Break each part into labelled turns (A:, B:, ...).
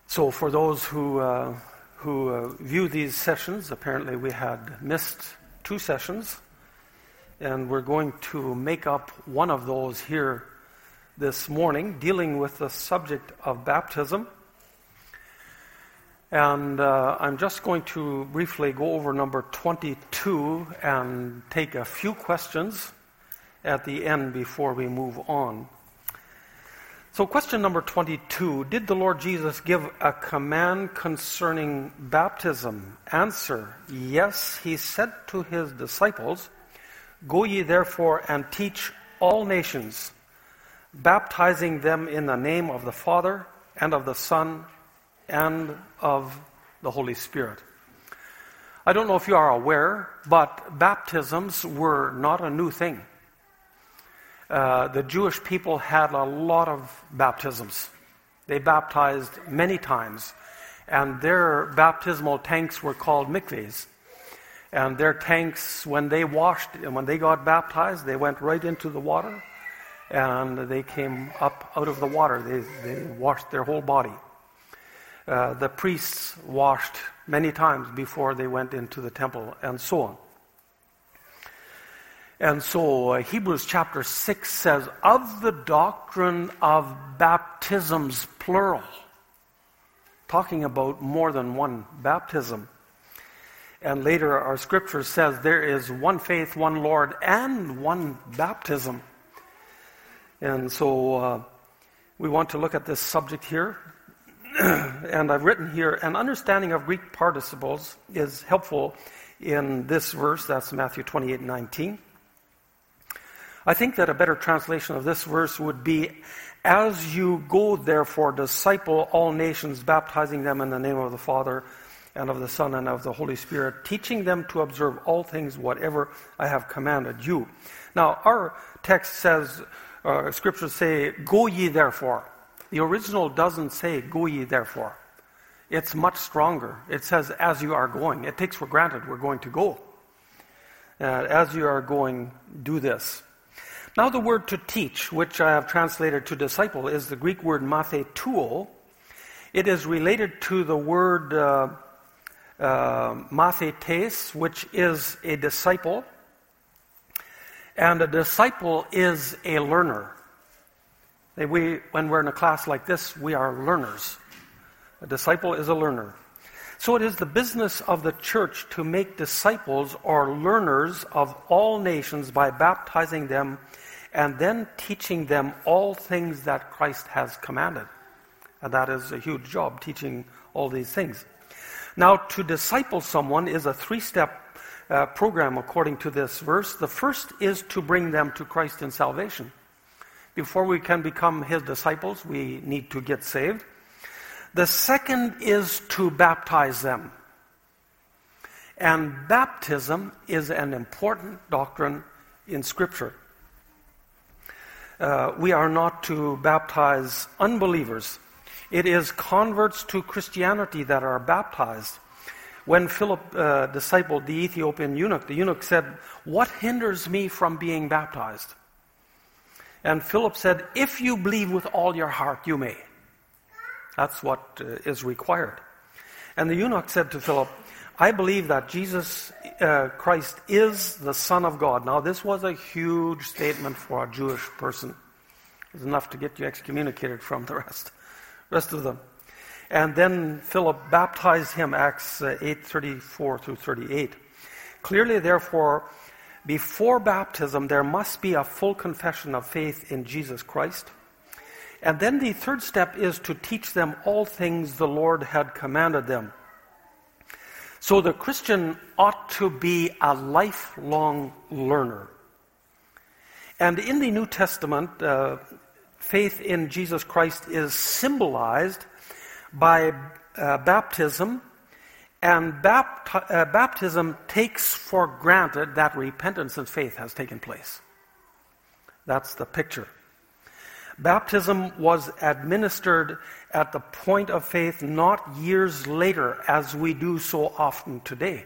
A: So for those who view these sessions, apparently we had missed 2 sessions, and we're going to make up one of those here this morning, dealing with the subject of baptism. And I'm just going to briefly go over number 22 and take a few questions at the end before we move on. So question number 22, did the Lord Jesus give a command concerning baptism? Answer, yes, he said to his disciples, go ye therefore and teach all nations, baptizing them in the name of the Father and of the Son and of the Holy Spirit. I don't know if you are aware, but baptisms were not a new thing. The Jewish people had a lot of baptisms. They baptized many times, and their baptismal tanks were called mikvahs. And their tanks, when they got baptized, they went right into the water, and they came up out of the water. They washed their whole body. The priests washed many times before they went into the temple, and so on. And so Hebrews chapter 6 says, of the doctrine of baptisms, plural, talking about more than one baptism. And later our scripture says there is one faith, one Lord, and one baptism. And so we want to look at this subject here. And I've written here, an understanding of Greek participles is helpful in this verse, that's Matthew 28:19. I think that a better translation of this verse would be, as you go therefore, disciple all nations, baptizing them in the name of the Father and of the Son and of the Holy Spirit, teaching them to observe all things whatever I have commanded you. Now, our text says, scriptures say, go ye therefore. The original doesn't say, go ye therefore. It's much stronger. It says, as you are going. It takes for granted we're going to go. As you are going, do this. Now the word to teach, which I have translated to disciple, is the Greek word mathetuo. It is related to the word mathetes, which is a disciple. And a disciple is a learner. When we're in a class like this, we are learners. A disciple is a learner. So it is the business of the church to make disciples or learners of all nations by baptizing them and then teaching them all things that Christ has commanded. And that is a huge job, teaching all these things. Now, to disciple someone is a 3-step program according to this verse. The first is to bring them to Christ in salvation. Before we can become his disciples, we need to get saved. The second is to baptize them. And baptism is an important doctrine in Scripture. We are not to baptize unbelievers. It is converts to Christianity that are baptized. When Philip discipled the Ethiopian eunuch, the eunuch said, what hinders me from being baptized? And Philip said, if you believe with all your heart, you may. That's what is required. And the eunuch said to Philip, I believe that Jesus Christ is the Son of God. Now, this was a huge statement for a Jewish person. It was enough to get you excommunicated from the rest of them. And then Philip baptized him, Acts 8:34 through 38. Clearly, therefore, before baptism, there must be a full confession of faith in Jesus Christ. And then the third step is to teach them all things the Lord had commanded them. So the Christian ought to be a lifelong learner. And in the New Testament, faith in Jesus Christ is symbolized by baptism. And baptism takes for granted that repentance and faith has taken place. That's the picture. Baptism was administered at the point of faith, not years later, as we do so often today.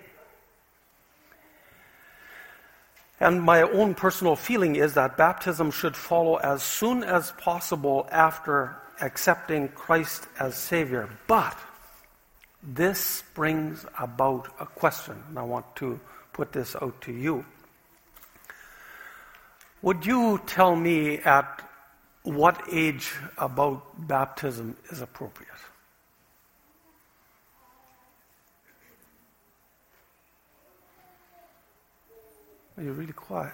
A: And my own personal feeling is that baptism should follow as soon as possible after accepting Christ as Savior. But this brings about a question, and I want to put this out to you. Would you tell me at what age about baptism is appropriate? You're really quiet.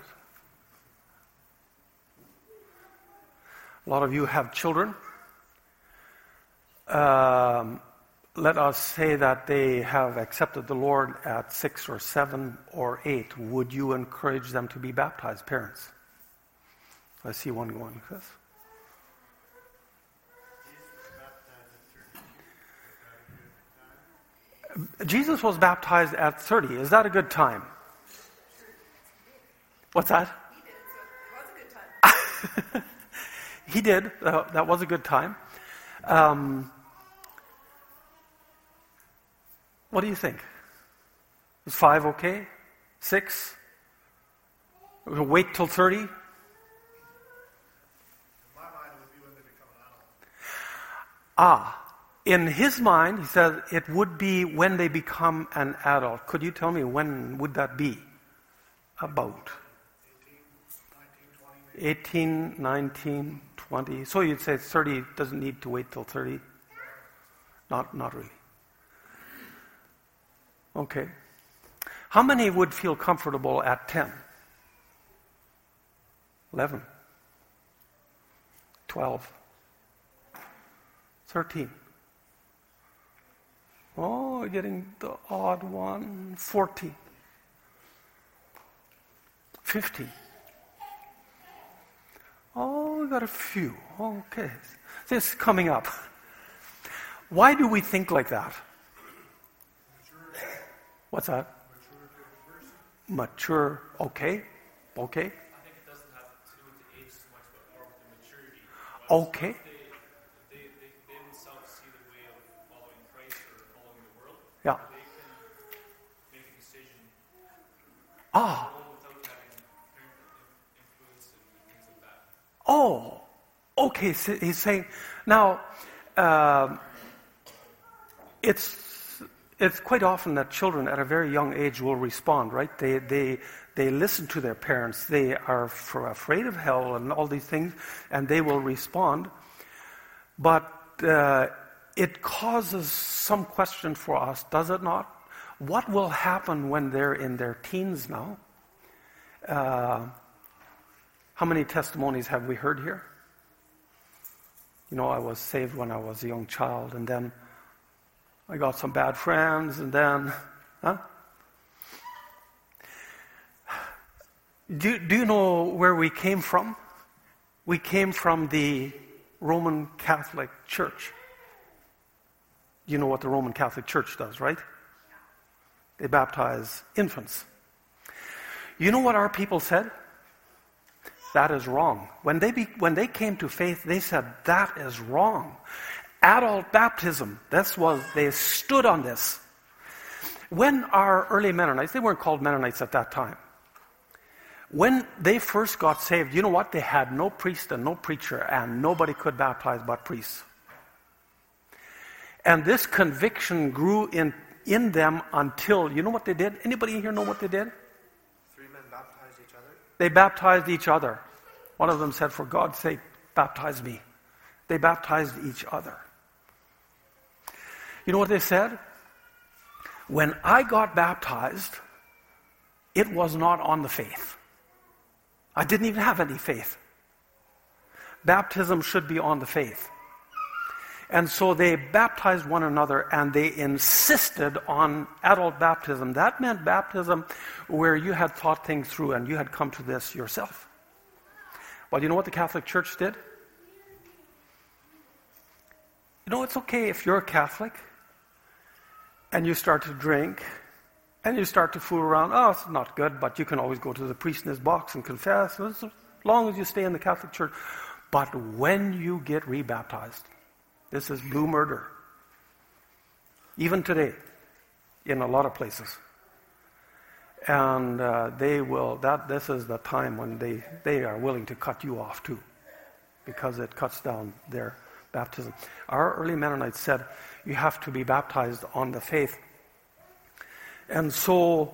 A: A lot of you have children. Let us say that they have accepted the Lord at 6 or 7 or 8. Would you encourage them to be baptized, parents? I see one going, Chris. Jesus was baptized at 30. Is that a good time? What's that? He did. It was a good time. He did. That was a good time. What do you think? Is 5 okay? 6? We'll wait till 30?
B: In my mind, it would be when they become an adult.
A: In his mind, he says it would be when they become an adult. Could you tell me when would that be? About 18, 19, 20. So you'd say 30 doesn't need to wait till 30? Not really. Okay. How many would feel comfortable at 10? 11? 12? 13? Oh, we're getting the odd one. 14? 15? Oh, we got a few. Okay. This is coming up. Why do we think like that? What's that? Mature. Okay. Okay.
C: I think it doesn't have to do with the age so much, but more with the maturity.
A: Okay.
C: They themselves see the way of following Christ or following the world.
A: Yeah.
C: They can make a decision
A: Ah.
C: without having influence and things like that.
A: Oh. Okay. So he's saying now. It's quite often that children at a very young age will respond, right? They listen to their parents. They are afraid of hell and all these things, and they will respond. But it causes some question for us, does it not? What will happen when they're in their teens now? How many testimonies have we heard here? You know, I was saved when I was a young child, and then I got some bad friends, and then, Do you know where we came from? We came from the Roman Catholic Church. You know what the Roman Catholic Church does, right? They baptize infants. You know what our people said? That is wrong. When they came to faith, they said, that is wrong. Adult baptism, they stood on this. When our early Mennonites, they weren't called Mennonites at that time. When they first got saved, you know what? They had no priest and no preacher, and nobody could baptize but priests. And this conviction grew in them until, you know what they did? Anybody here know what they did?
B: 3 men baptized each other.
A: They baptized each other. One of them said, for God's sake, baptize me. They baptized each other. You know what they said? When I got baptized, it was not on the faith. I didn't even have any faith. Baptism should be on the faith. And so they baptized one another, and they insisted on adult baptism. That meant baptism where you had thought things through and you had come to this yourself. Well, you know what the Catholic Church did? You know, it's okay if you're a Catholic and you start to drink and you start to fool around. Oh, it's not good, but you can always go to the priest in his box and confess, as long as you stay in the Catholic Church. But when you get rebaptized, this is blue murder. Even today, in a lot of places. And this is the time when they are willing to cut you off too, because it cuts down their baptism. Our early Mennonites said you have to be baptized on the faith. And so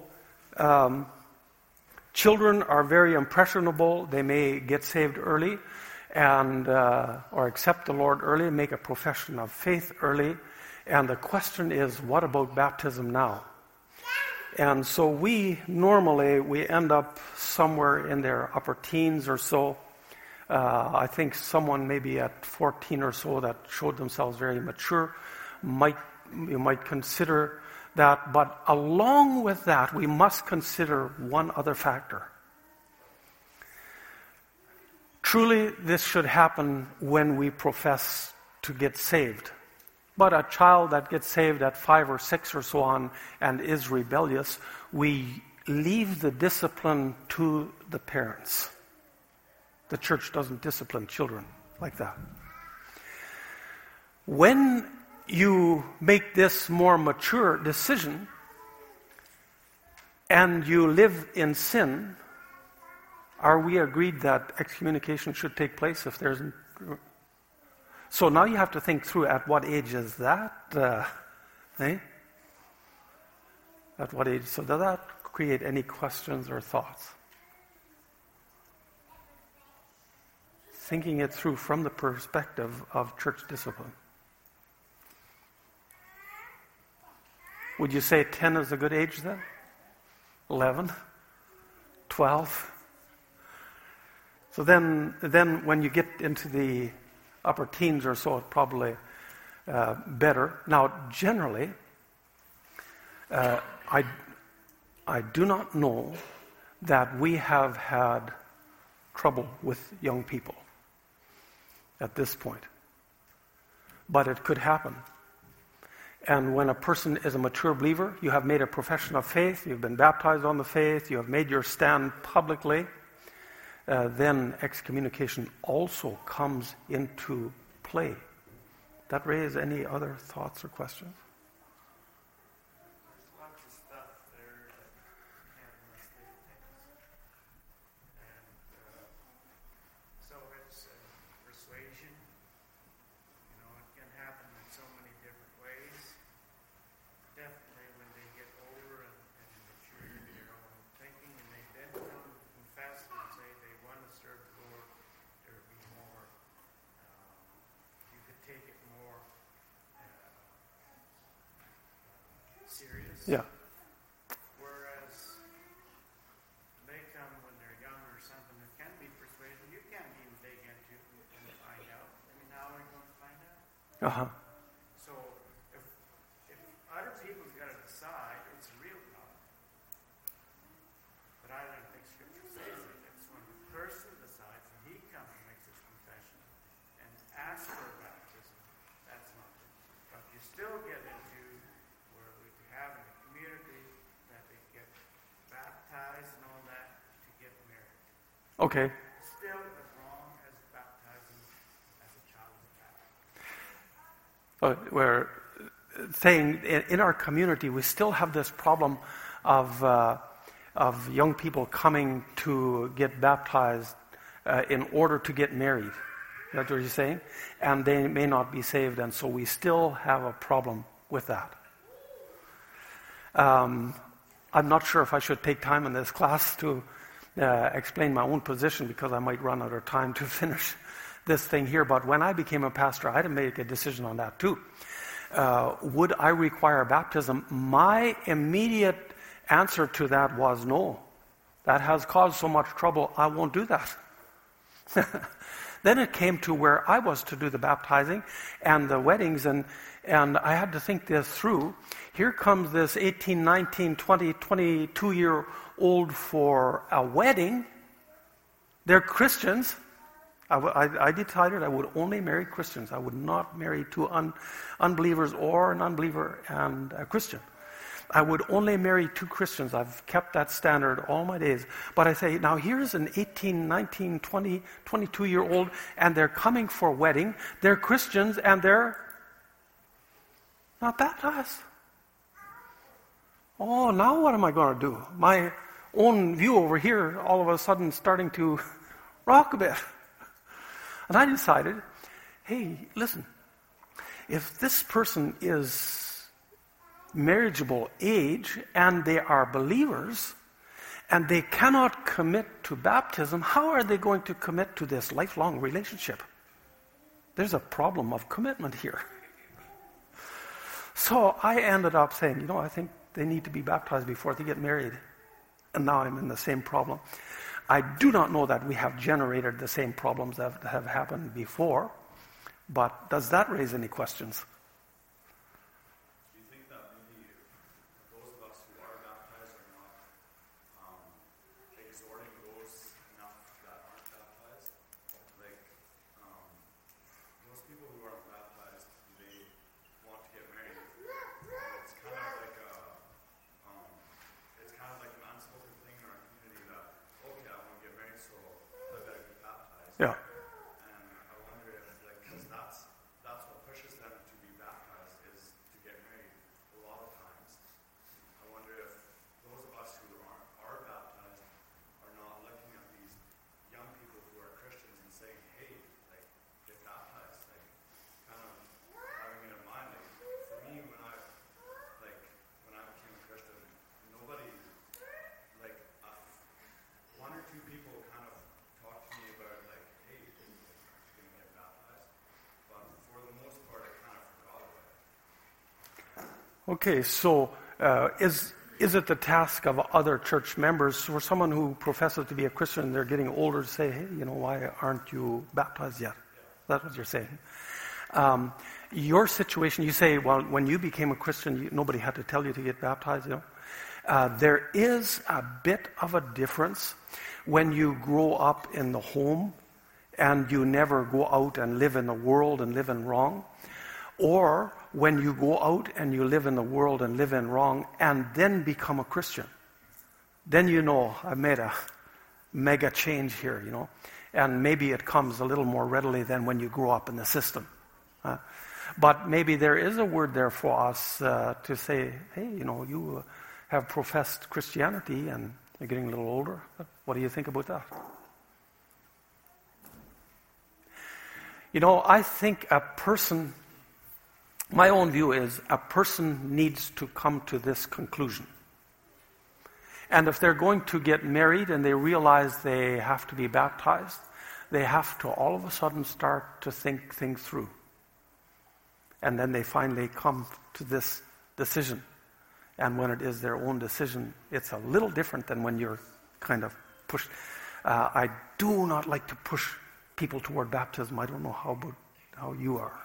A: children are very impressionable. They may get saved early and or accept the Lord early, make a profession of faith early. And the question is, what about baptism now? And so we end up somewhere in their upper teens or so. I think someone maybe at 14 or so that showed themselves very mature you might consider that. But along with that, we must consider one other factor. Truly, this should happen when we profess to get saved. But a child that gets saved at 5 or 6 or so on and is rebellious, we leave the discipline to the parents. The church doesn't discipline children like that. When you make this more mature decision and you live in sin, are we agreed that excommunication should take place if there's... So now you have to think through, at what age is that? At what age? So does that create any questions or thoughts? Thinking it through from the perspective of church discipline. Would you say 10 is a good age then? 11? 12? So then when you get into the upper teens or so, it's probably better. Now, generally, I do not know that we have had trouble with young people at this point. But it could happen. And when a person is a mature believer, you have made a profession of faith, you've been baptized on the faith, you have made your stand publicly, then excommunication also comes into play. That raise any other thoughts or questions?
B: There's lots of stuff there that can't unless they think. And so it's persuasion. You know, it can happen in so many different ways. Definitely when they get older and mature in their own thinking, and they then come confess and say they want to serve the Lord, there would be more, you could take it more serious.
A: Yeah.
B: Whereas they come when they're younger or something, it can be persuasion. You can't even dig into it and find out. I mean, how are you going to find out?
A: Uh-huh.
B: So if other people's got to decide, it's a real problem. But I don't think Scripture says it. It's when the person decides and he comes and makes his confession and asks for baptism. That's not it. But you still get into where we have in the community that they get baptized and all that to get married.
A: Okay.
B: Still as wrong as baptizing as a child of God.
A: We're saying in our community we still have this problem of young people coming to get baptized in order to get married. That's what you're saying? And they may not be saved, and so we still have a problem with that. I'm not sure if I should take time in this class to explain my own position, because I might run out of time to finish this thing here. But when I became a pastor, I had to make a decision on that too. Would I require baptism? My immediate answer to that was no. That has caused so much trouble, I won't do that. Then it came to where I was to do the baptizing and the weddings, and I had to think this through. Here comes this 18, 19, 20, 22-year-old for a wedding. They're Christians. I decided I would only marry Christians. I would not marry two unbelievers or an unbeliever and a Christian. I would only marry two Christians. I've kept that standard all my days. But I say, now here's an 18, 19, 20, 22-year-old, and they're coming for a wedding. They're Christians, and they're not baptized. Oh, now what am I going to do? My own view over here all of a sudden starting to rock a bit. And I decided, hey, listen, if this person is marriageable age and they are believers and they cannot commit to baptism, how are they going to commit to this lifelong relationship? There's a problem of commitment here. So I ended up saying, I think they need to be baptized before they get married. And now I'm in the same problem. I do not know that we have generated the same problems that have happened before, but does that raise any questions?
D: Do you think that maybe those of us who are baptized are not exhorting those enough that aren't baptized? Like, most people who aren't baptized, they want to get married. It's kind of like an unspoken thing in our community that, okay, I want to get married, so I better get baptized.
A: Yeah.
D: And I wonder if, because that's what pushes them to be baptized is to get married. A lot of times, I wonder if those of us who are baptized are not looking at these young people who are Christians and saying, hey, get baptized, kind of having it in mind. For me, when I became a Christian, nobody, one or two people kind of talked to me about, hey, you're going to get baptized. But for the most part, I kind of forgot about it.
A: Okay, so is it the task of other church members, for someone who professes to be a Christian, they're getting older, to say, hey, why aren't you baptized yet? That's what you're saying. Your situation, you say, well, when you became a Christian, nobody had to tell you to get baptized, There is a bit of a difference when you grow up in the home and you never go out and live in the world and live in wrong, or when you go out and you live in the world and live in wrong and then become a Christian. Then I've made a mega change here, and maybe it comes a little more readily than when you grow up in the system. But maybe there is a word there for us to say, hey, you have professed Christianity and you're getting a little older. What do you think about that? I think my own view is a person needs to come to this conclusion. And if they're going to get married and they realize they have to be baptized, they have to all of a sudden start to think things through. And then they finally come to this decision. And when it is their own decision, it's a little different than when you're kind of pushed. I do not like to push people toward baptism. I don't know how you are.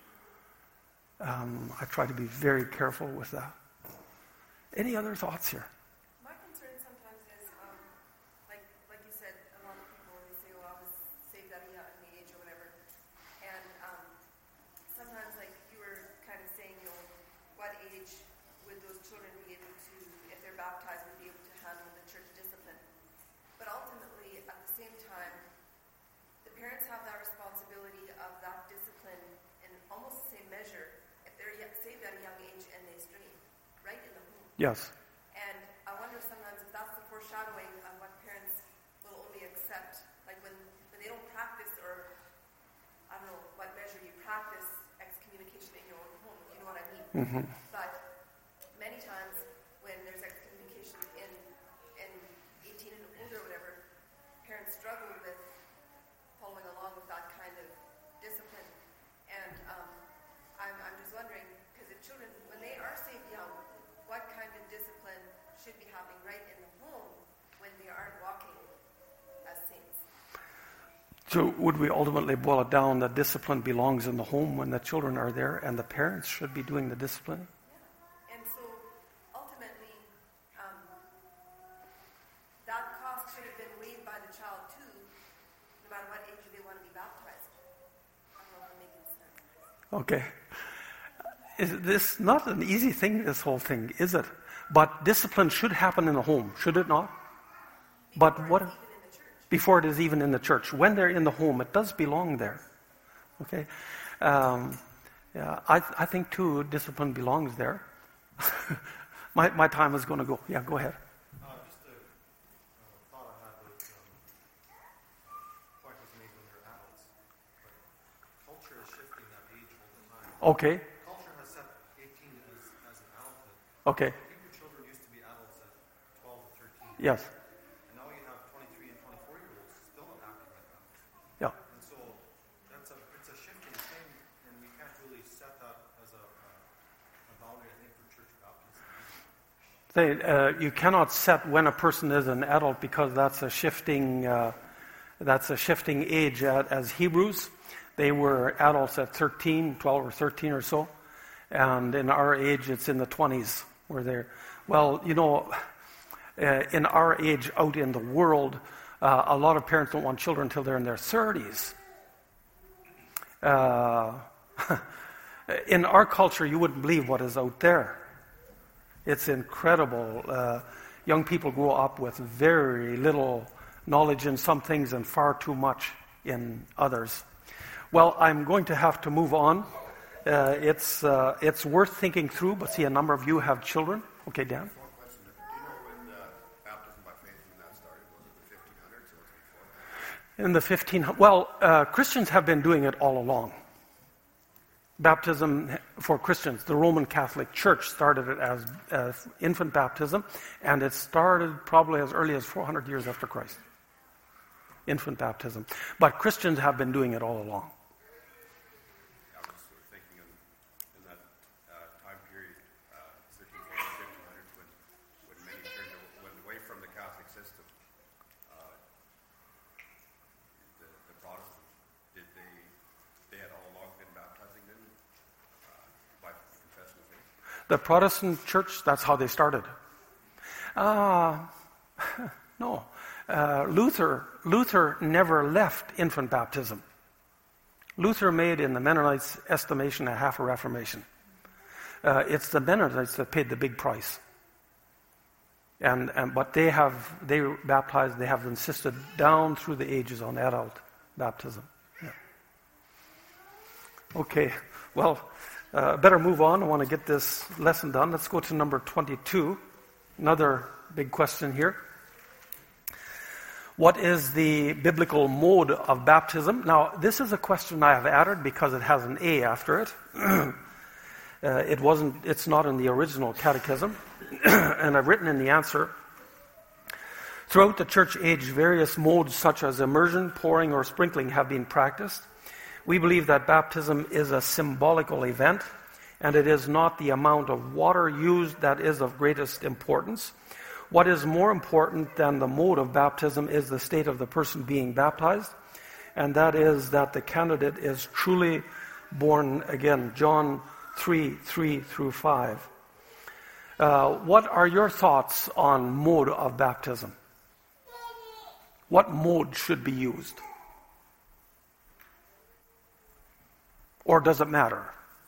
A: I try to be very careful with that. Any other thoughts here?
E: My concern sometimes is, like you said, a lot of people, they say, well, I was saved at a young age or whatever. And sometimes, like you were kind of saying, what age would those children be able to, if they're baptized, would be able to handle the church discipline? But ultimately, at the same time, the parents have that responsibility of that discipline in almost the same measure if they're saved at a young age and they stray, right in the home.
A: Yes.
E: And I wonder sometimes if that's the foreshadowing of what parents will only accept, like when they don't practice, or I don't know what measure you practice excommunication in your own home, if you know what I mean.
A: Mm-hmm.
E: But many times when there's excommunication in 18 and older or whatever, parents struggle with following along with that kind of discipline. And I'm just wondering, because the children, when they are saved young, what kind of discipline should be happening right in the home when they aren't walking as saints?
A: So would we ultimately boil it down that discipline belongs in the home when the children are there and the parents should be doing the discipline?
E: Yeah. And so ultimately, that cost should have been waived by the child too, no matter what age they want to be baptized. I don't know if I'm making sense.
A: Okay. Is this not an easy thing, this whole thing, is it? But discipline should happen in the home, should it not? Before it is even in the church. When they're in the home, it does belong there. Okay? I think too, discipline belongs there. my time is going to go. Yeah, go ahead.
F: Just a thought I had with point was made when they're adults. But culture is
A: Okay.
F: Culture has set 18 as an adulthood.
A: Okay.
F: Hebrew children used to be adults at 12 to 13.
A: Yes.
F: And now you have 23 and 24-year-olds still acting like that.
A: Yeah.
F: And so it's a shifting thing, and we can't really set that as a boundary, I think, for church baptism.
A: You cannot set when a person is an adult because that's a shifting age. As Hebrews, they were adults at 13, 12 or 13 or so, and in our age, it's in the 20s where they're. Well, in our age, out in the world, a lot of parents don't want children until they're in their 30s. In our culture, you wouldn't believe what is out there. It's incredible. Young people grow up with very little knowledge in some things and far too much in others. Well, I'm going to have to move on. It's worth thinking through, but see, a number of you have children. Okay, Dan?
G: One question. Do you know when baptism by faith, when that started? Was it the 1500s or was it before?
A: In the 1500s. Well, Christians have been doing it all along. Baptism for Christians, the Roman Catholic Church started it as infant baptism, and it started probably as early as 400 years after Christ. Infant baptism. But Christians have been doing it all along.
G: I was sort of thinking in that time period, 1300s, 1500s, when many went away from the Catholic system, the Protestants, they had all along been baptizing them by confession of faith?
A: The Protestant church, that's how they started. No. Luther never left infant baptism. Luther made, in the Mennonites' estimation, a half a Reformation. It's the Mennonites that paid the big price. But they baptized, they have insisted down through the ages on adult baptism. Yeah. Okay, well, better move on. I want to get this lesson done. Let's go to number 22. Another big question here. What is the biblical mode of baptism? Now, this is a question I have added because it has an A after it. It's not in the original catechism. And I've written in the answer, throughout the church age, various modes such as immersion, pouring, or sprinkling have been practiced. We believe that baptism is a symbolical event, and it is not the amount of water used that is of greatest importance. What is more important than the mode of baptism is the state of the person being baptized, and that is that the candidate is truly born again. John 3:3-5. What are your thoughts on mode of baptism? What mode should be used? Or does it matter?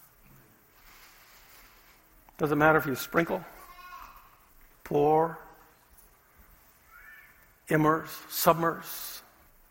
A: Does it matter if you sprinkle, pour, immerse, submerse?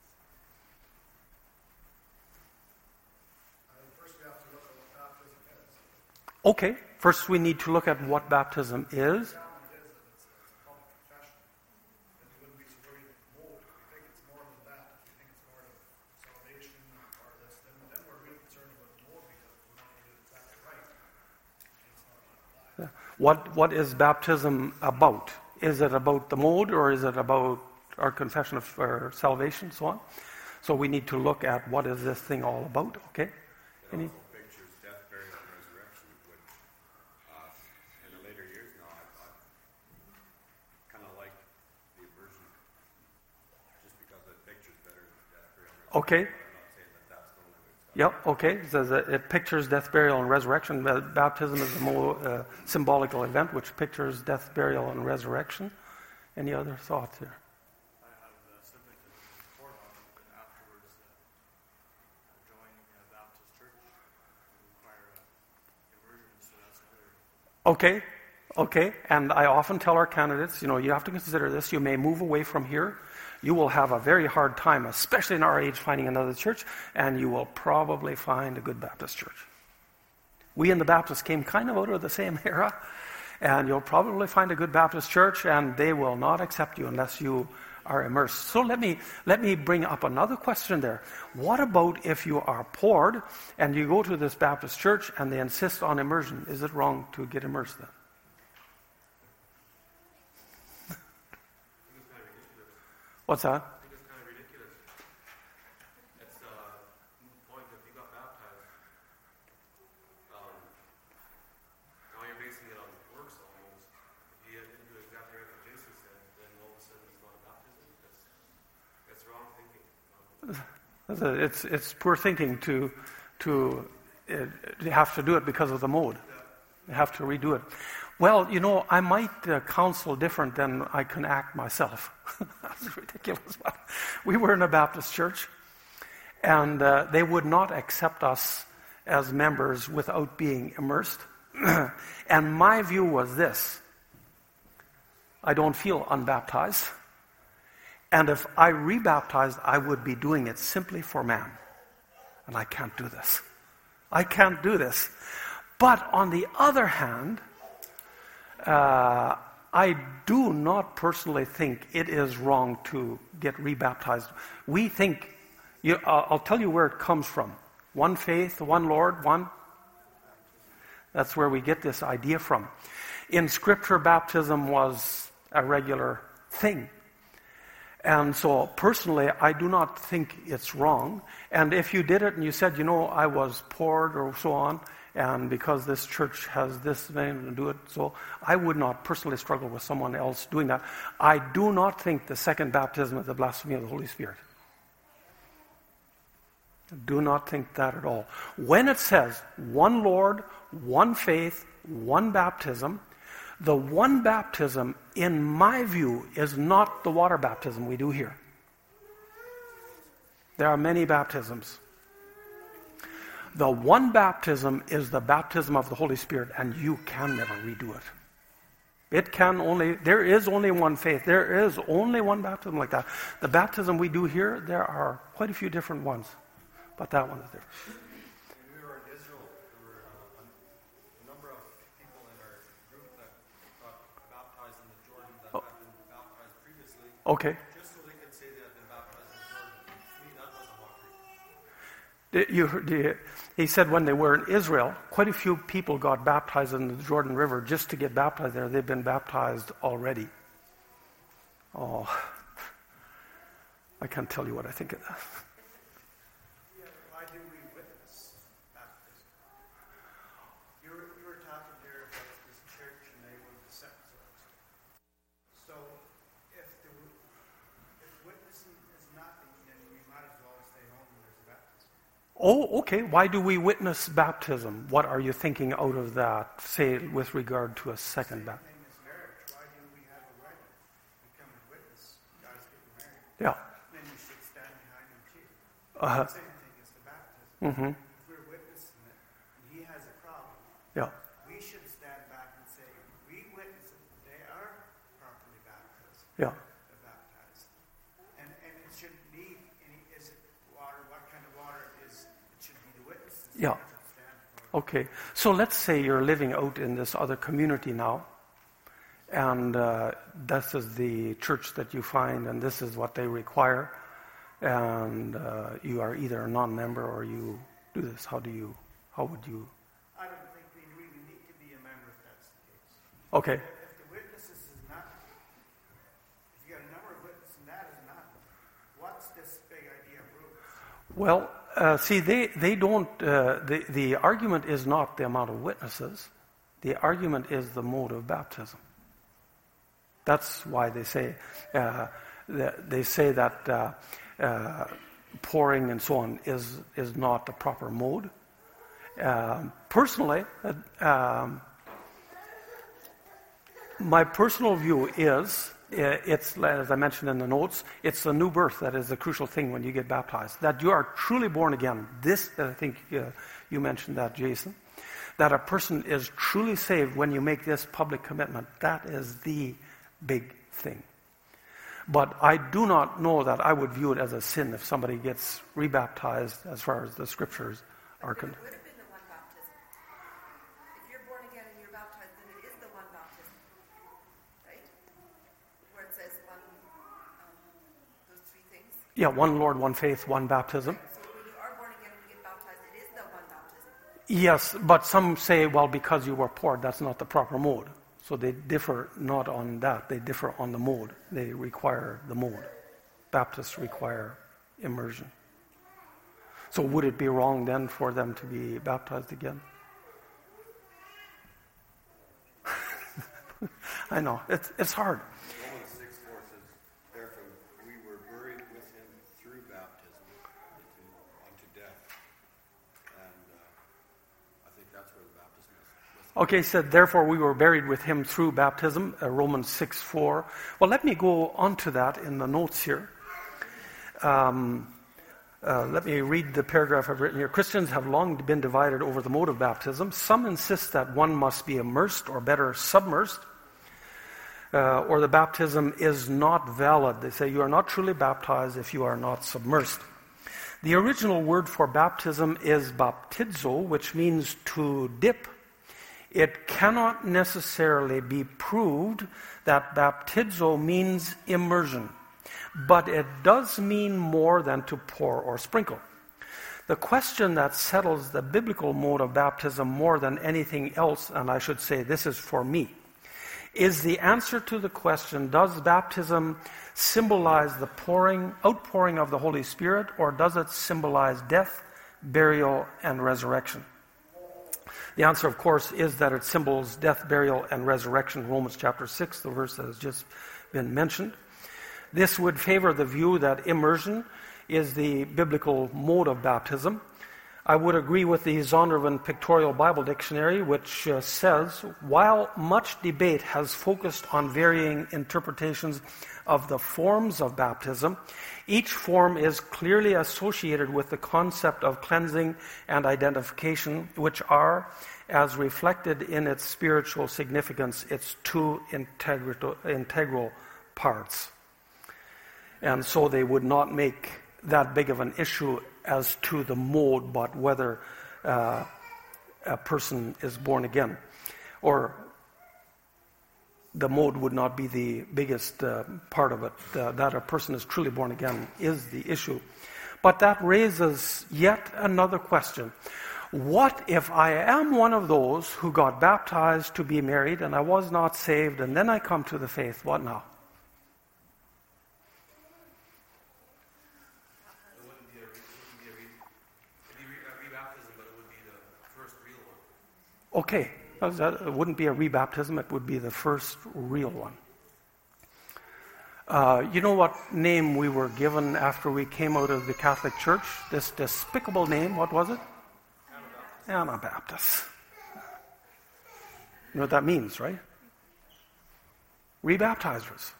F: First we have to look at what baptism is.
A: Okay, first we need to look at what baptism is.
F: It's public confession. Then you wouldn't be so worried about mode. If you think it's more than that, if you think it's more of salvation or this, then we're really concerned about the mode because we're not going to get exactly right. It's not going to apply.
A: What is baptism about? Is it about the mode, or is it about our confession of our salvation, so on? So we need to look at what is this thing all about, okay?
G: It also pictures death, burial, and resurrection, which in the later years now, I kind of like the immersion, just because it pictures better death, burial, and resurrection.
A: Okay.
G: I'm not saying that that's the only way it's done.
A: Yep, okay. It says that it pictures death, burial, and resurrection. Baptism is a more symbolical event which pictures death, burial, and resurrection. Any other thoughts here?
C: I have simply to report on it, and afterwards joining a Baptist church would require immersion, so that's another.
A: Okay. And I often tell our candidates, you have to consider this. You may move away from here. You will have a very hard time, especially in our age, finding another church, and you will probably find a good Baptist church. We in the Baptists came kind of out of the same era, And you'll probably find a good Baptist church, and they will not accept you unless you are immersed. So let me bring up another question there. What about if you are poured and you go to this Baptist church and they insist on immersion? Is it wrong to get immersed then? What's that?
C: I think it's kind of ridiculous. It's the point if you got baptized, now you're basing it on works almost. If you didn't do exactly right what Jason said, then all of a sudden it's not a baptism. It's wrong thinking.
A: It's poor thinking to have to do it because of the mode. You have to redo it. Well, I might counsel different than I can act myself. That's ridiculous. We were in a Baptist church, and they would not accept us as members without being immersed. And my view was this: I don't feel unbaptized. And if I rebaptized, I would be doing it simply for man. And I can't do this. I can't do this. But on the other hand, I do not personally think it is wrong to get rebaptized. We think, I'll tell you where it comes from. One faith, one Lord, one. That's where we get this idea from. In Scripture, baptism was a regular thing. And so personally, I do not think it's wrong. And if you did it and you said, I was poured or so on, and because this church has this thing to do it, so I would not personally struggle with someone else doing that. I do not think the second baptism is the blasphemy of the Holy Spirit. I do not think that at all. When it says one Lord, one faith, one baptism, the one baptism, in my view, is not the water baptism we do here. There are many baptisms. The one baptism is the baptism of the Holy Spirit, and you can never redo it. There is only one faith. There is only one baptism like that. The baptism we do here, there are quite a few different ones, but that one is different.
D: When we were in Israel, there were a number of people in our group that got baptized in the Jordan that had been baptized previously.
A: Okay.
D: Just so they could say they had been baptized in the Jordan. To me, that was a mockery.
A: He said when they were in Israel, quite a few people got baptized in the Jordan River just to get baptized there. They've been baptized already. Oh, I can't tell you what I think of that.
F: Yeah, why do we witness baptism? You were talking there about this church and they were the sections. So if witnessing is nothing, then we might as well stay home when there's a baptism.
A: Oh, okay. Why do we witness baptism? What are you thinking out of that, say, with regard to a second baptism?
F: Same thing as marriage. Why do we have a wedding? We come and witness guys getting married.
A: Yeah.
F: Then you should stand behind him too.
A: Uh-huh.
F: Same thing as the baptism.
A: Mm-hmm.
F: If we're witnessing it and he has a problem,
A: Yeah.
F: we should stand back and say, we witness it. They are properly baptized.
A: Yeah.
F: They're baptized. And it shouldn't need any, is it water, what kind of water it is, it should be the witness.
A: Yeah. Okay. So let's say you're living out in this other community now, and this is the church that you find, and this is what they require, and you are either a non-member or you do this. How would you?
F: I don't think we really need to be a member if that's the case.
A: Okay.
F: If the witnesses is not, if you got a number of witnesses and that is not, what's this big idea of rules?
A: Well, see, they don't. The argument is not the amount of witnesses. The argument is the mode of baptism. That's why they say that pouring and so on is not the proper mode. Personally, my personal view is, it's, as I mentioned in the notes, it's the new birth that is the crucial thing when you get baptized. That you are truly born again. This, I think you mentioned that, Jason. That a person is truly saved when you make this public commitment. That is the big thing. But I do not know that I would view it as a sin if somebody gets rebaptized as far as the scriptures are concerned.
E: It would have been the one baptism. If you're born again and you're baptized, then it is the one baptism.
A: Yeah, one Lord, one faith, one baptism.
E: So when you are born again and you get baptized, it is the one baptism.
A: Yes, but some say, well, because you were poured, that's not the proper mode. So they differ not on that. They differ on the mode. They require the mode. Baptists require immersion. So would it be wrong then for them to be baptized again? I know, it's hard.
G: Romans 6:4 says, therefore we were buried with him through baptism unto death. And I think that's where the baptism is.
A: Okay, said, therefore we were buried with him through baptism, Romans 6:4. Well, let me go on to that in the notes here. Let me read the paragraph I've written here. Christians have long been divided over the mode of baptism. Some insist that one must be immersed, or better, submersed, or the baptism is not valid. They say you are not truly baptized if you are not submersed. The original word for baptism is baptizo, which means to dip. It cannot necessarily be proved that baptizo means immersion, but it does mean more than to pour or sprinkle. The question that settles the biblical mode of baptism more than anything else, and I should say this is for me, is the answer to the question, does baptism symbolize the outpouring of the Holy Spirit, or does it symbolize death, burial, and resurrection? The answer, of course, is that it symbols death, burial, and resurrection. Romans chapter 6, the verse that has just been mentioned. This would favor the view that immersion is the biblical mode of baptism. I would agree with the Zondervan Pictorial Bible Dictionary, which says, while much debate has focused on varying interpretations of the forms of baptism, each form is clearly associated with the concept of cleansing and identification, which are, as reflected in its spiritual significance, its two integral parts. And so they would not make that big of an issue as to the mode, but whether a person is born again. Or the mode would not be the biggest part of it. That a person is truly born again is the issue. But that raises yet another question. What if I am one of those who got baptized to be married and I was not saved, and then I come to the faith? What now? Okay, it wouldn't be a rebaptism, it would be the first real one. You know what name we were given after we came out of the Catholic Church? This despicable name, what was it? Anabaptist. You know what that means, right? Rebaptizers.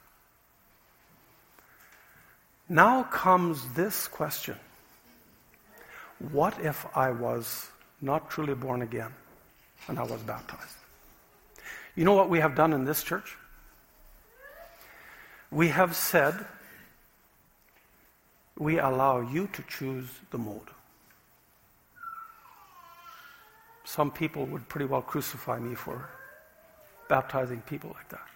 A: Now comes this question. What if I was not truly born again and I was baptized? You know what we have done in this church? We have said we allow you to choose the mode. Some people would pretty well crucify me for baptizing people like that.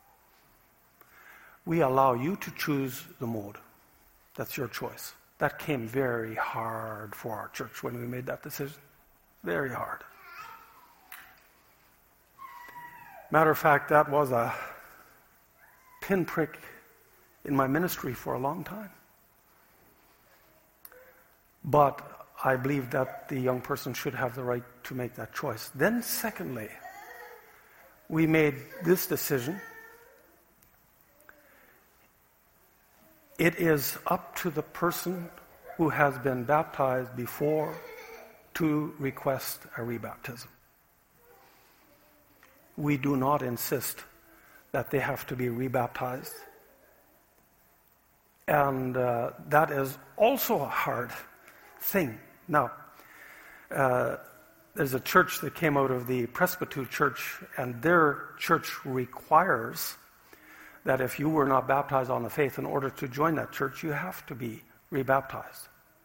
A: We allow you to choose the mode. That's your choice. That came very hard for our church when we made that decision. Very hard. Matter of fact, that was a pinprick in my ministry for a long time. But I believe that the young person should have the right to make that choice. Then secondly, we made this decision. It is up to the person who has been baptized before to request a rebaptism. We do not insist that they have to be rebaptized. And that is also a hard thing. Now, there's a church that came out of the Presbyterian Church, and their church requires that if you were not baptized on the faith, in order to join that church, you have to be rebaptized.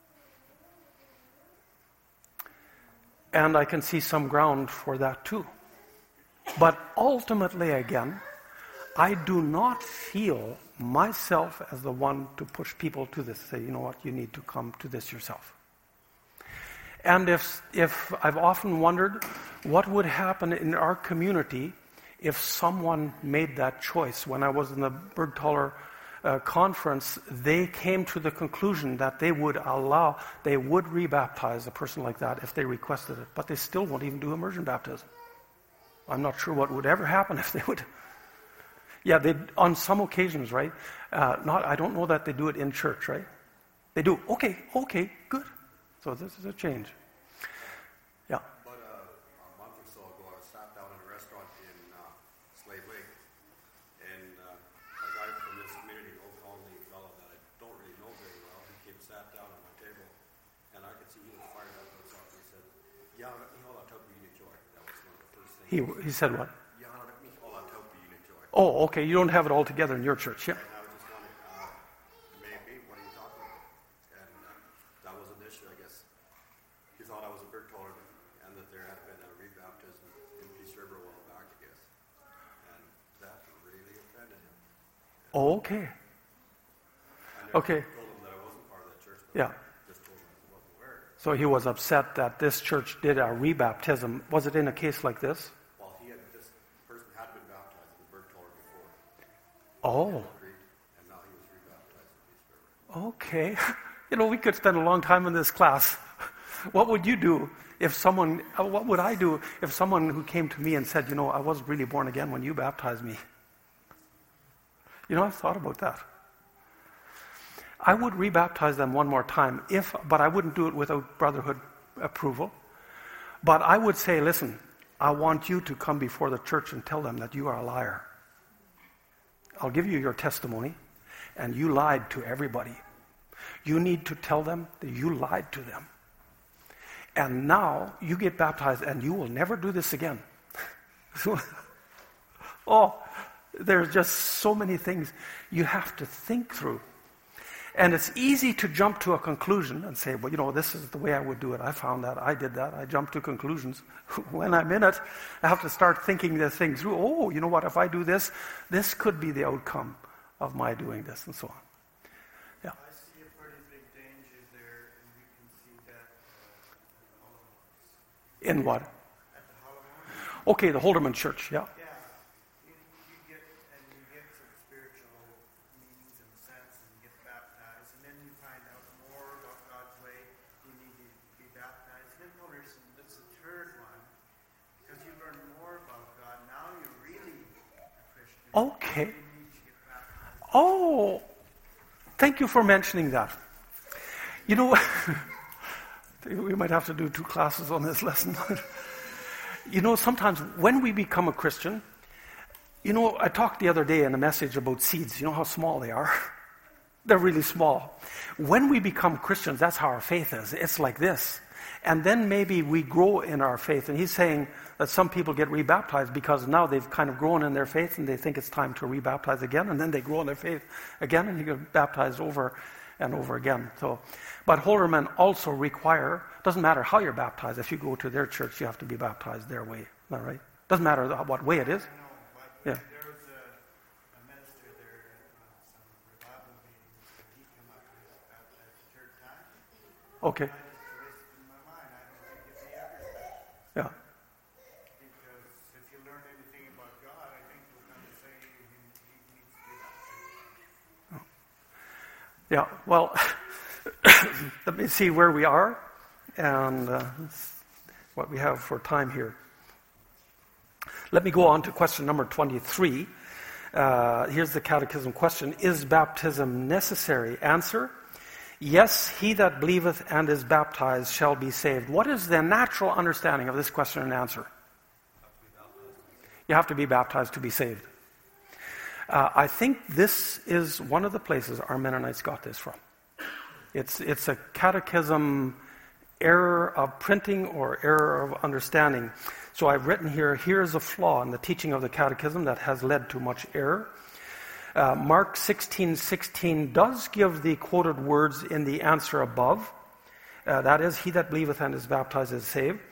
A: And I can see some ground for that too. But ultimately, again, I do not feel myself as the one to push people to this. Say, you know what, you need to come to this yourself. And if I've often wondered what would happen in our community if someone made that choice. When I was in the Bergthaler conference, they came to the conclusion that they would rebaptize a person like that if they requested it, but they still won't even do immersion baptism. I'm not sure what would ever happen if they would. Yeah, they on some occasions, right? I don't know that they do it in church, right? They do. Okay, good. So this is a change. Yeah.
G: But a month or so ago, I sat down in a restaurant in Slave Lake, and a guy from this community, an Oak Colony fellow that I don't really know very well, he came and sat down at my table, and I could see he was fired up with something. He said, "Yeah, I'll tell you joy." That was one of the first things.
A: He said what?
G: "Yeah,
A: Oh, okay. You don't have it all together in your church, yeah?
G: And I was just wondering, maybe, what are you talking about? And that was an issue, I guess. He thought I was a Bergthaler, and that there had been a rebaptism in Peace River a while back, I guess. And that really offended him.
A: Okay.
G: I never told him that I wasn't part of that church, but
A: Yeah.
G: I just told him I wasn't aware.
A: So he was upset that this church did a rebaptism. Was it in a case like this?
G: Well, this person had been baptized in the Bergthaler before.
A: Oh,
G: And now he was rebaptized in Peace River.
A: okay. We could spend a long time in this class. What would you do what would I do if someone who came to me and said, I wasn't really born again when you baptized me? I've thought about that. I would rebaptize them one more time, but I wouldn't do it without brotherhood approval. But I would say, listen, I want you to come before the church and tell them that you are a liar. I'll give you your testimony, and you lied to everybody. You need to tell them that you lied to them. And now you get baptized, and you will never do this again. There's just so many things you have to think through. And it's easy to jump to a conclusion and say, well, this is the way I would do it. I found that. I did that. I jumped to conclusions. When I'm in it, I have to start thinking the thing through. Oh, you know what? If I do this, this could be the outcome of my doing this, and so on. Yeah.
B: I see a pretty big danger there, and we can see that at the Hollow.
A: In what?
B: At the Hollow.
A: Okay, the Holderman Church, yeah.
B: Yeah. You get some spiritual meanings and sense, and you get baptized, and then you find out more about God's way. You need to be baptized. Then there's the third one, because you learn more about God. Now you're really a Christian.
A: Okay.
B: You need to get baptized.
A: Oh, thank you for mentioning that. We might have to do 2 classes on this lesson. Sometimes when we become a Christian, I talked the other day in a message about seeds. You know how small they are? They're really small. When we become Christians, that's how our faith is. It's like this. And then maybe we grow in our faith. And he's saying that some people get rebaptized because now they've kind of grown in their faith and they think it's time to rebaptize again. And then they grow in their faith again and you get baptized over and over again. But Holdermen also require, doesn't matter how you're baptized. If you go to their church, you have to be baptized their way. Is that right? Doesn't matter what way it is. Yeah.
B: There was a minister there at some revival meetings, and he came up to us baptized the third time.
A: Okay.
B: I just raised it in my mind. I don't think it's the average.
A: Yeah.
B: Because if you learn anything about God, I think you're going to say he needs to be baptized.
A: Yeah. Well, let me see where we are and what we have for time here. Let me go on to question number 23. Here's the catechism question. Is baptism necessary? Answer. Yes, he that believeth and is baptized shall be saved. What is the natural understanding of this question and answer? You have to be baptized to be saved. I think this is one of the places our Mennonites got this from. It's a catechism error of printing or error of understanding. So I've written here's a flaw in the teaching of the catechism that has led to much error. Mark 16:16 does give the quoted words in the answer above. That is, he that believeth and is baptized is saved.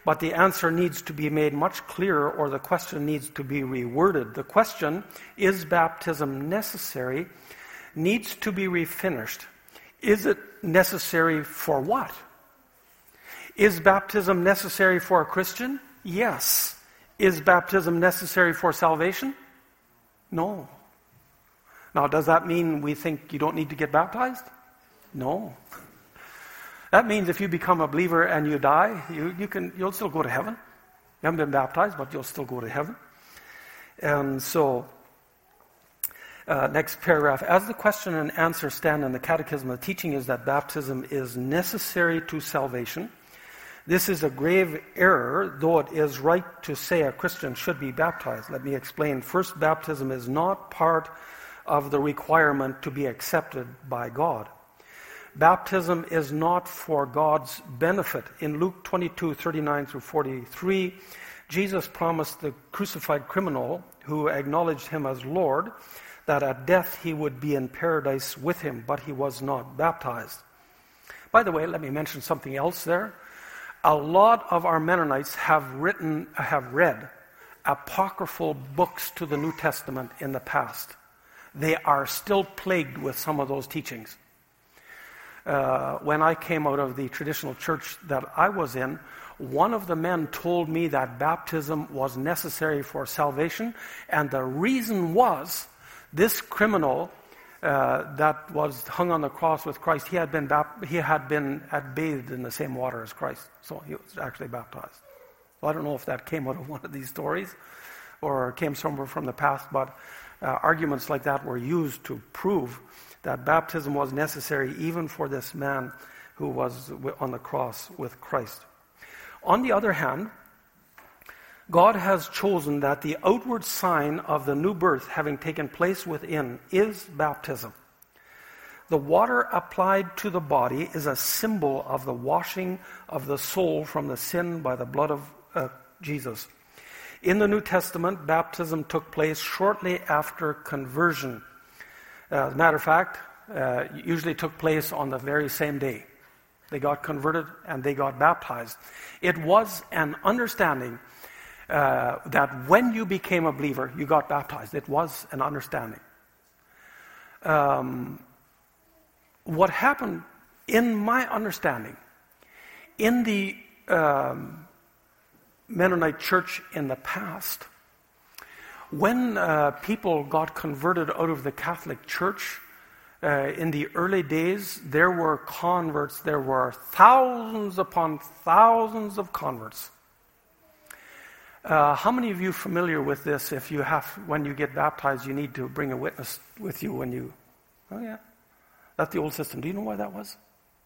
A: But the answer needs to be made much clearer, or the question needs to be reworded. The question, is baptism necessary, needs to be refinished. Is it necessary for what? Is baptism necessary for a Christian? Yes. Is baptism necessary for salvation? No. Now, does that mean we think you don't need to get baptized? No. That means if you become a believer and you die, you'll still go to heaven. You haven't been baptized, but you'll still go to heaven. And so, next paragraph. As the question and answer stand in the Catechism, the teaching is that baptism is necessary to salvation. This is a grave error, though it is right to say a Christian should be baptized. Let me explain. First, baptism is not part of the requirement to be accepted by God. Baptism is not for God's benefit. In Luke 22:39-43, Jesus promised the crucified criminal who acknowledged him as Lord that at death he would be in paradise with him, but he was not baptized. By the way, let me mention something else there. A lot of our Mennonites have read apocryphal books to the New Testament in the past. They are still plagued with some of those teachings. When I came out of the traditional church that I was in, one of the men told me that baptism was necessary for salvation, and the reason was this criminal that was hung on the cross with Christ, he had been bathed in the same water as Christ, so he was actually baptized. Well, I don't know if that came out of one of these stories or came somewhere from the past, but arguments like that were used to prove that baptism was necessary even for this man who was on the cross with Christ. On the other hand, God has chosen that the outward sign of the new birth having taken place within is baptism. The water applied to the body is a symbol of the washing of the soul from the sin by the blood of Jesus. In the New Testament, baptism took place shortly after conversion. As a matter of fact, it usually took place on the very same day. They got converted and they got baptized. It was an understanding that when you became a believer, you got baptized. It was an understanding. What happened, in my understanding, in the Mennonite church in the past, when people got converted out of the Catholic Church in the early days, there were converts. There were thousands upon thousands of converts. How many of you are familiar with this? If you have, when you get baptized, you need to bring a witness with you when you... Oh yeah, that's the old system. Do you know why that was?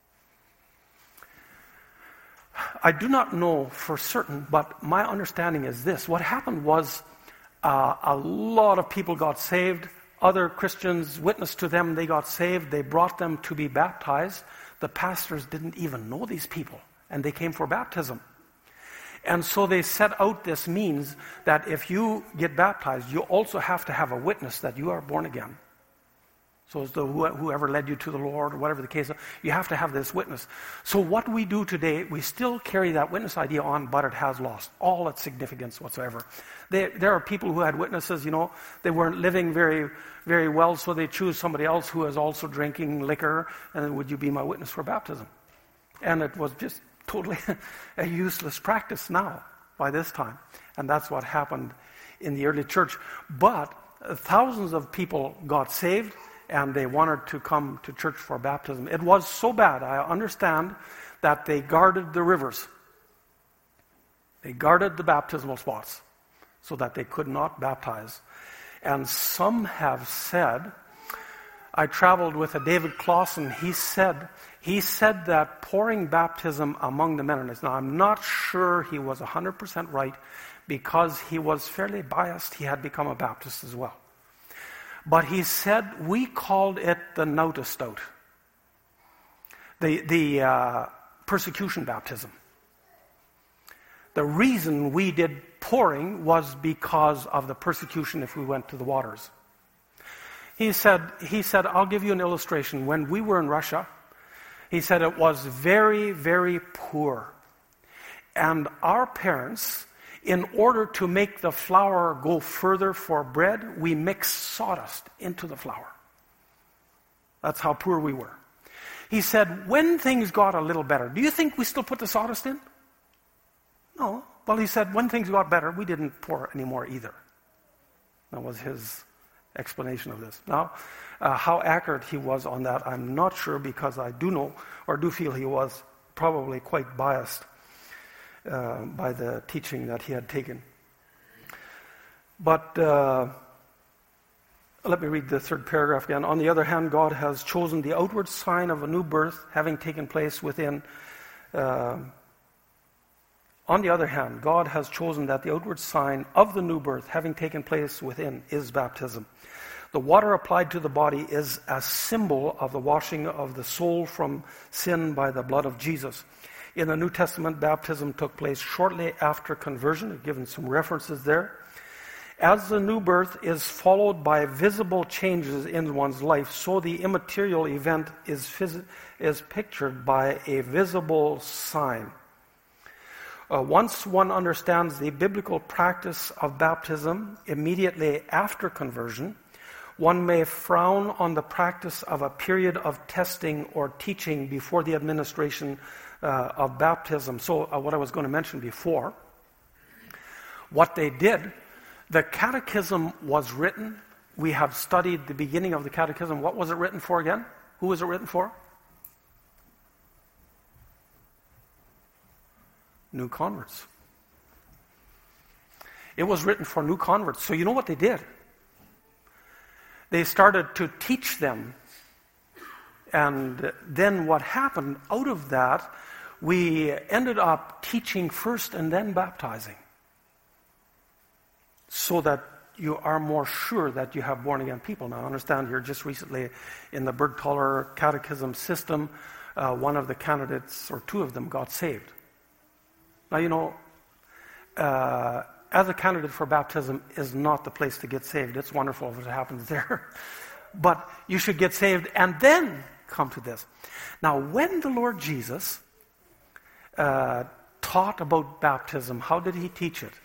A: I do not know for certain, but my understanding is this. What happened was a lot of people got saved. Other Christians witnessed to them. They got saved. They brought them to be baptized. The pastors didn't even know these people, and they came for baptism. And so they set out this means that if you get baptized, you also have to have a witness that you are born again. So as whoever led you to the Lord, or whatever the case, you have to have this witness. So what we do today, we still carry that witness idea on, but it has lost all its significance whatsoever. There are people who had witnesses, they weren't living very, very well, so they choose somebody else who is also drinking liquor, and then, would you be my witness for baptism? And it was just totally a useless practice now, by this time. And that's what happened in the early church. But thousands of people got saved, and they wanted to come to church for baptism. It was so bad, I understand, that they guarded the rivers. They guarded the baptismal spots so that they could not baptize. And some have said, I traveled with a David Clausen, he said that pouring baptism among the Mennonites, now I'm not sure he was 100% right, because he was fairly biased. He had become a Baptist as well. But he said, we called it the Nautostout, the persecution baptism. The reason we did pouring was because of the persecution if we went to the waters. He said, I'll give you an illustration. When we were in Russia, he said it was very, very poor. And our parents, in order to make the flour go further for bread, we mixed sawdust into the flour. That's how poor we were. He said, when things got a little better, do you think we still put the sawdust in? No. Well, he said, when things got better, we didn't pour any more either. That was his explanation of this. Now, how accurate he was on that, I'm not sure, because I do know, or do feel he was probably quite biased by the teaching that he had taken. But let me read the third paragraph again. On the other hand, God has chosen the outward sign of a new birth having taken place within. On the other hand, God has chosen that the outward sign of the new birth having taken place within is baptism. The water applied to the body is a symbol of the washing of the soul from sin by the blood of Jesus. In the New Testament, baptism took place shortly after conversion. I've given some references there. As the new birth is followed by visible changes in one's life, so the immaterial event is pictured by a visible sign. Once one understands the biblical practice of baptism immediately after conversion, one may frown on the practice of a period of testing or teaching before the administration of baptism. So what I was going to mention before, what they did, the catechism was written. We have studied the beginning of the catechism. What was it written for again? Who was it written for? New converts. It was written for new converts. So you know what they did? They started to teach them. And then what happened out of that, we ended up teaching first and then baptizing, so that you are more sure that you have born-again people. Now, understand here, just recently in the Bergthaler catechism system, one of the candidates, or two of them, got saved. Now, you know, as a candidate for baptism is not the place to get saved. It's wonderful if it happens there. But you should get saved and then come to this. Now, when the Lord Jesus taught about baptism, how did he teach it?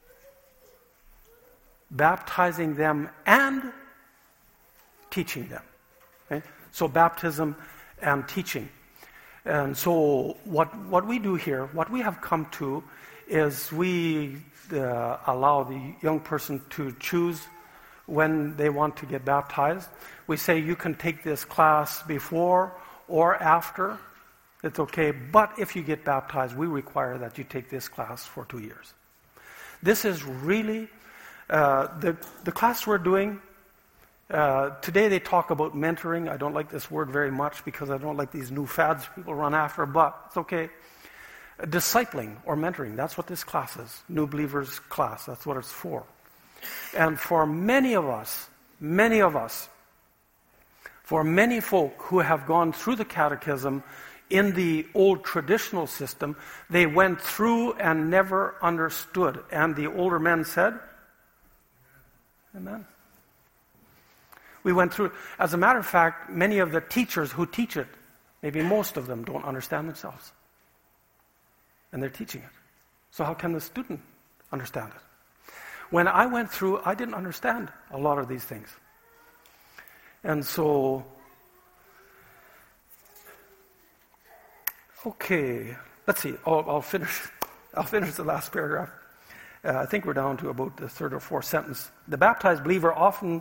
A: Baptizing them and teaching them. Okay? So baptism and teaching. And so what we do here, what we have come to, is we allow the young person to choose when they want to get baptized. We say you can take this class before or after. It's okay. But if you get baptized, we require that you take this class for 2 years. This is really the class we're doing. Today they talk about mentoring. I don't like this word very much because I don't like these new fads people run after, but it's okay. Discipling or mentoring, that's what this class is. New Believers class, that's what it's for. And for many of us, for many folk who have gone through the catechism in the old traditional system, they went through and never understood. And the older men said, Amen. We went through it. As a matter of fact, many of the teachers who teach it, maybe most of them, don't understand themselves. And they're teaching it. So how can the student understand it? When I went through, I didn't understand a lot of these things. And so, okay, let's see. I'll finish the last paragraph. I think we're down to about the third or fourth sentence. The baptized believer often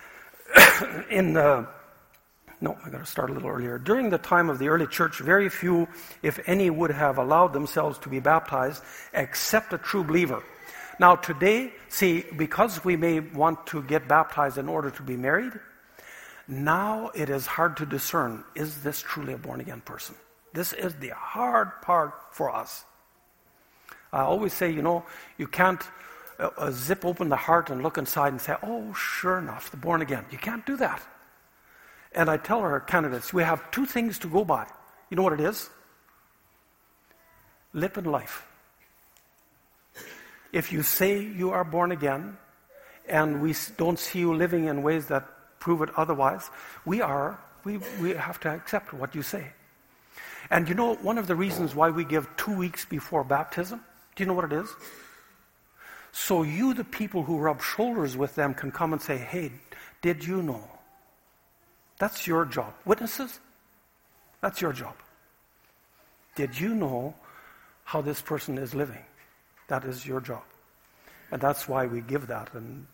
A: I got to start a little earlier. During the time of the early church, very few, if any, would have allowed themselves to be baptized except a true believer. Now today, see, because we may want to get baptized in order to be married, now it is hard to discern, is this truly a born-again person? This is the hard part for us. I always say, you can't zip open the heart and look inside and say, oh, sure enough, the born again. You can't do that. And I tell our candidates, we have two things to go by. You know what it is? Lip and life. If you say you are born again, and we don't see you living in ways that prove it otherwise, we have to accept what you say. And you know, one of the reasons why we give 2 weeks before baptism, do you know what it is? So you, the people who rub shoulders with them, can come and say, hey, did you know? That's your job. Witnesses, that's your job. Did you know how this person is living? That is your job. And that's why we give that. And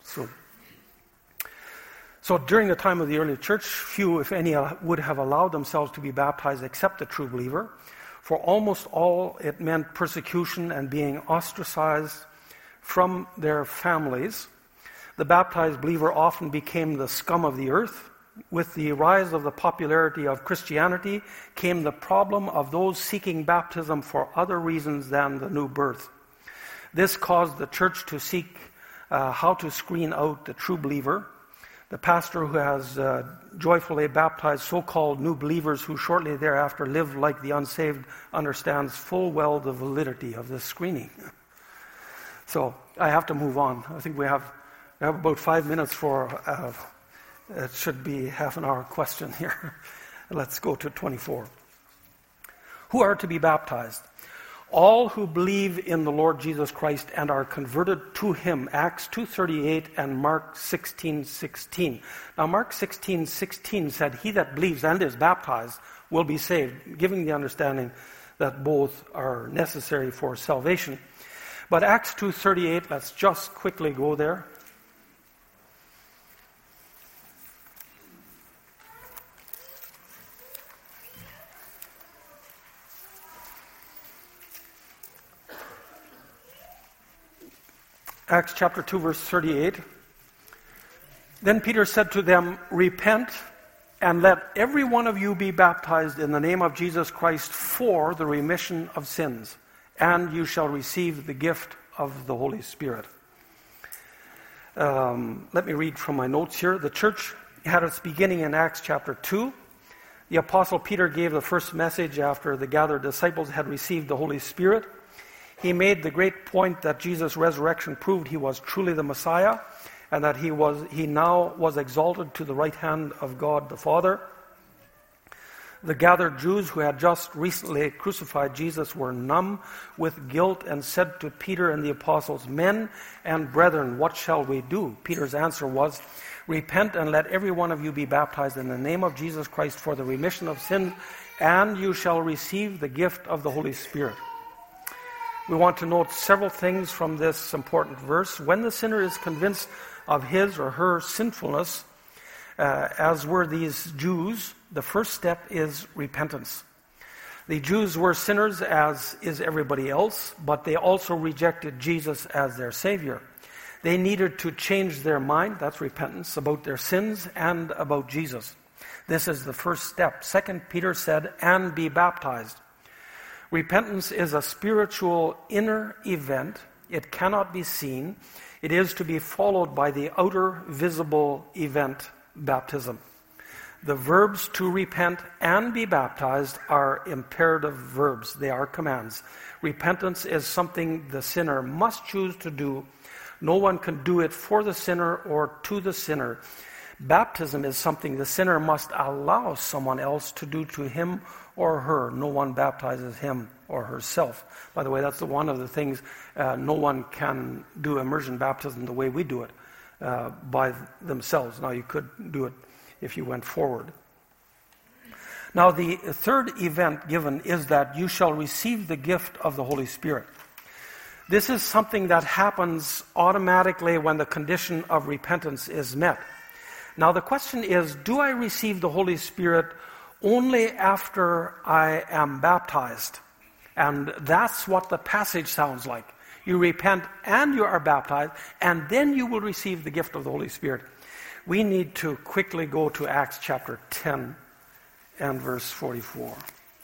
A: so during the time of the early church, few, if any, would have allowed themselves to be baptized except the true believer. For almost all, it meant persecution and being ostracized from their families. The baptized believer often became the scum of the earth. With the rise of the popularity of Christianity came the problem of those seeking baptism for other reasons than the new birth. This caused the church to seek how to screen out the true believer. The pastor who has joyfully baptized so-called new believers who shortly thereafter live like the unsaved understands full well the validity of this screening. So I have to move on. I think we have about 5 minutes for, it should be half an hour question here. Let's go to 24. Who are to be baptized? All who believe in the Lord Jesus Christ and are converted to Him. Acts 2:38 and Mark 16:16. Now Mark 16:16 said, he that believes and is baptized will be saved, giving the understanding that both are necessary for salvation. But Acts 2:38, let's just quickly go there. Acts chapter 2, verse 38. Then Peter said to them, repent and let every one of you be baptized in the name of Jesus Christ for the remission of sins, and you shall receive the gift of the Holy Spirit. Let me read from my notes here. The church had its beginning in Acts chapter 2. The Apostle Peter gave the first message after the gathered disciples had received the Holy Spirit. He made the great point that Jesus' resurrection proved he was truly the Messiah, and that he now was exalted to the right hand of God the Father. The gathered Jews who had just recently crucified Jesus were numb with guilt and said to Peter and the apostles, men and brethren, what shall we do? Peter's answer was, repent and let every one of you be baptized in the name of Jesus Christ for the remission of sin, and you shall receive the gift of the Holy Spirit. We want to note several things from this important verse. When the sinner is convinced of his or her sinfulness, as were these Jews, the first step is repentance. The Jews were sinners, as is everybody else, but they also rejected Jesus as their Savior. They needed to change their mind, that's repentance, about their sins and about Jesus. This is the first step. 2 Peter said, and be baptized. Repentance is a spiritual inner event. It cannot be seen. It is to be followed by the outer visible event, baptism. The verbs to repent and be baptized are imperative verbs. They are commands. Repentance is something the sinner must choose to do. No one can do it for the sinner or to the sinner. Baptism is something the sinner must allow someone else to do to him or her. No one baptizes him or herself. By the way, that's one of the things, no one can do immersion baptism the way we do it by themselves. Now, you could do it if you went forward. Now, the third event given is that you shall receive the gift of the Holy Spirit. This is something that happens automatically when the condition of repentance is met. Now, the question is, do I receive the Holy Spirit only after I am baptized? And that's what the passage sounds like. You repent and you are baptized, and then you will receive the gift of the Holy Spirit. We need to quickly go to Acts chapter 10 and verse 44.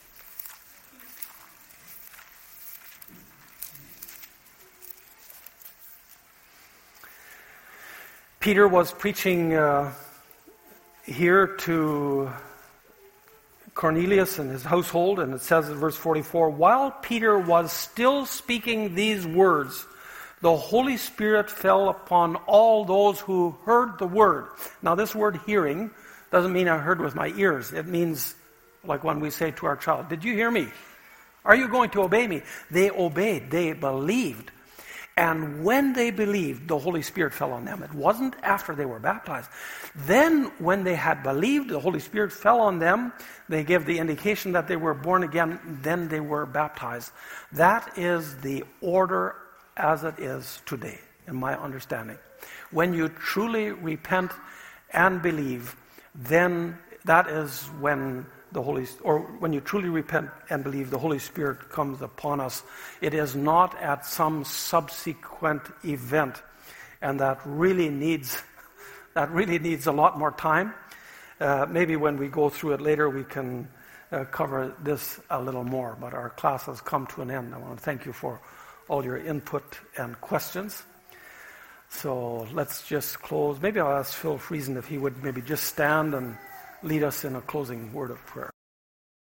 A: Peter was preaching here to Cornelius and his household, and it says in verse 44, while Peter was still speaking these words, the Holy Spirit fell upon all those who heard the word. Now, this word hearing doesn't mean I heard with my ears. It means Like when we say to our child, did you hear me? Are you going to obey me? They obeyed. They believed. And when they believed, the Holy Spirit fell on them. It wasn't after they were baptized. Then, when they had believed, the Holy Spirit fell on them. They gave the indication that they were born again. Then they were baptized. That is the order as it is today, in my understanding. When you truly repent and believe, then that is when when you truly repent and believe, the Holy Spirit comes upon us. It is not at some subsequent event, and that really needs a lot more time. Maybe when we go through it later, we can cover this a little more. But our class has come to an end. I want to thank you for all your input and questions. So let's just close. Maybe I'll ask Phil Friesen if he would maybe just stand and lead us in a closing word of prayer.